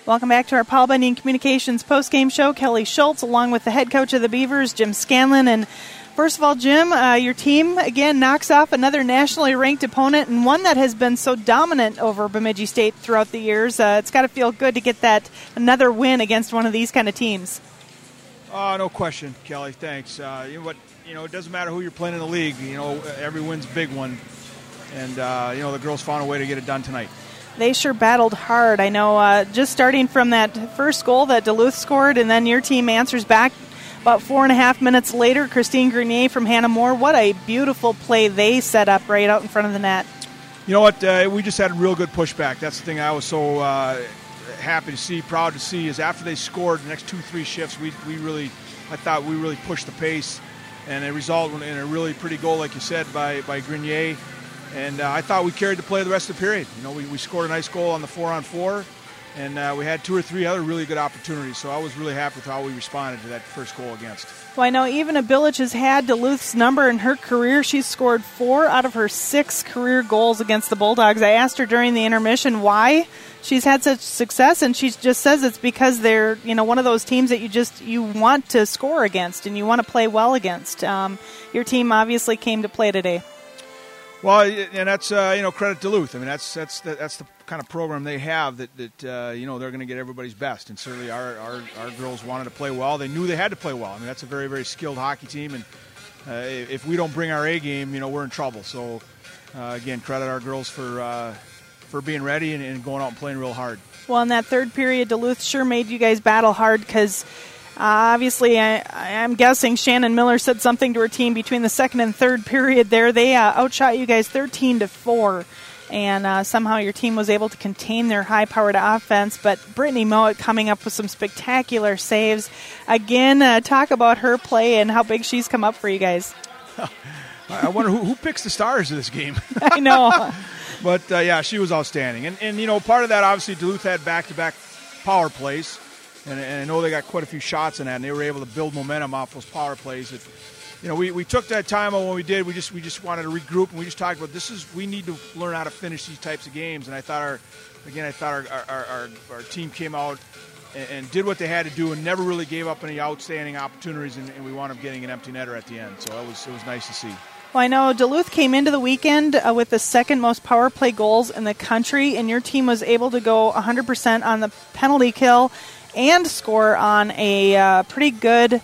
Welcome back to our Paul Bunyan Communications postgame show. Kelly Schultz along with the head coach of the Beavers, Jim Scanlon. And first of all, Jim, your team, again, knocks off another nationally ranked opponent and one that has been so dominant over Bemidji State throughout the years. It's got to feel good to get that another win against one of these kind of teams. No question, Kelly. Thanks. You know what? It doesn't matter who you're playing in the league. Every win's a big one. And, the girls found a way to get it done tonight. They sure battled hard. I know just starting from that first goal that Duluth scored, and then your team answers back about 4.5 minutes later. Christine Grenier from Hannah Moore. What a beautiful play they set up right out in front of the net. You know what? We just had a real good pushback. That's the thing I was so happy to see, proud to see, is after they scored the next 2-3 shifts, I thought we really pushed the pace, and it resulted in a really pretty goal, like you said, by Grenier. And I thought we carried the play the rest of the period. We scored a nice goal on the 4-on-4, and we had 2 or 3 other really good opportunities. So I was really happy with how we responded to that first goal against. Well, I know Eva Bilic has had Duluth's number in her career. She's scored 4 out of her 6 career goals against the Bulldogs. I asked her during the intermission why she's had such success, and she just says it's because they're one of those teams that you want to score against and you want to play well against. Your team obviously came to play today. Well, and that's credit Duluth. I mean, that's the kind of program they have that they're going to get everybody's best, and certainly our girls wanted to play well. They knew they had to play well. I mean, that's a very, very skilled hockey team, and if we don't bring our A game, we're in trouble. So again, credit our girls for being ready and going out and playing real hard. Well, in that third period, Duluth sure made you guys battle hard because. Obviously, I'm guessing Shannon Miller said something to her team between the second and third period there. They outshot you guys 13-4, and somehow your team was able to contain their high-powered offense. But Brittany Mowat coming up with some spectacular saves. Again, talk about her play and how big she's come up for you guys. I wonder who picks the stars of this game. I know. But, she was outstanding. And part of that, obviously, Duluth had back-to-back power plays. And I know they got quite a few shots in that, and they were able to build momentum off those power plays. We took that time when we did. We just wanted to regroup, and we just talked about we need to learn how to finish these types of games. And I thought our team came out and did what they had to do, and never really gave up any outstanding opportunities. And we wound up getting an empty netter at the end. So it was nice to see. Well, I know Duluth came into the weekend with the second most power play goals in the country, and your team was able to go 100% on the penalty kill and score on a pretty good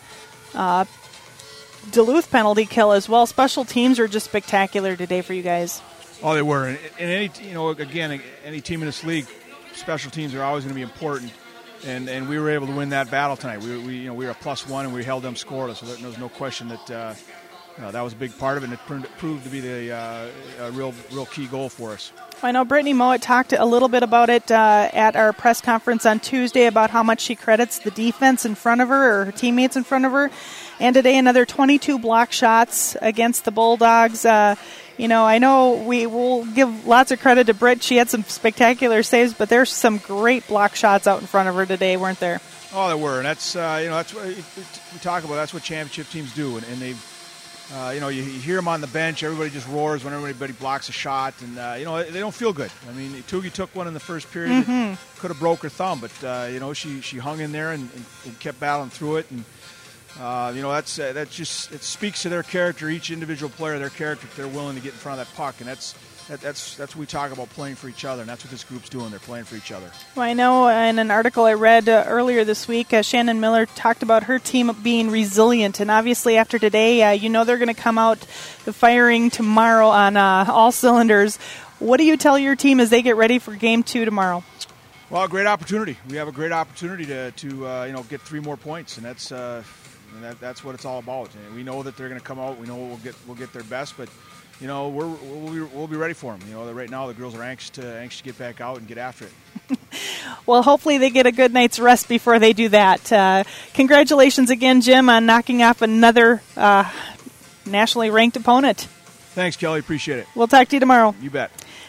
Duluth penalty kill as well. Special teams were just spectacular today for you guys. Oh, they were. And any team in this league, special teams are always going to be important. And we were able to win that battle tonight. We were a +1 and we held them scoreless. So there was no question that that was a big part of it, and it proved to be a real key goal for us. I know Brittany Mowat talked a little bit about it at our press conference on Tuesday about how much she credits the defense in front of her or her teammates in front of her. And today another 22 block shots against the Bulldogs. I know we will give lots of credit to Britt. She had some spectacular saves, but there's some great block shots out in front of her today, weren't there? Oh, there were. And that's that's what we talk about. That's what championship teams do. And they've you hear them on the bench. Everybody just roars when everybody blocks a shot, and they don't feel good. I mean, Tugi took one in the first period that could have broke her thumb, but she hung in there and kept battling through it, and that just it speaks to their character. Each individual player, their character, they're willing to get in front of that puck, and that's what we talk about, playing for each other, and that's what this group's doing. They're playing for each other. Well, I know in an article I read earlier this week, Shannon Miller talked about her team being resilient, and obviously after today, they're going to come out firing tomorrow on all cylinders. What do you tell your team as they get ready for Game 2 tomorrow? Well, a great opportunity. We have a great opportunity to get 3 more points, and that's what it's all about. And we know that they're going to come out. We know we'll get their best, but. We'll be ready for them. Right now the girls are anxious to get back out and get after it. Well, hopefully they get a good night's rest before they do that. Congratulations again, Jim, on knocking off another nationally ranked opponent. Thanks, Kelly. Appreciate it. We'll talk to you tomorrow. You bet.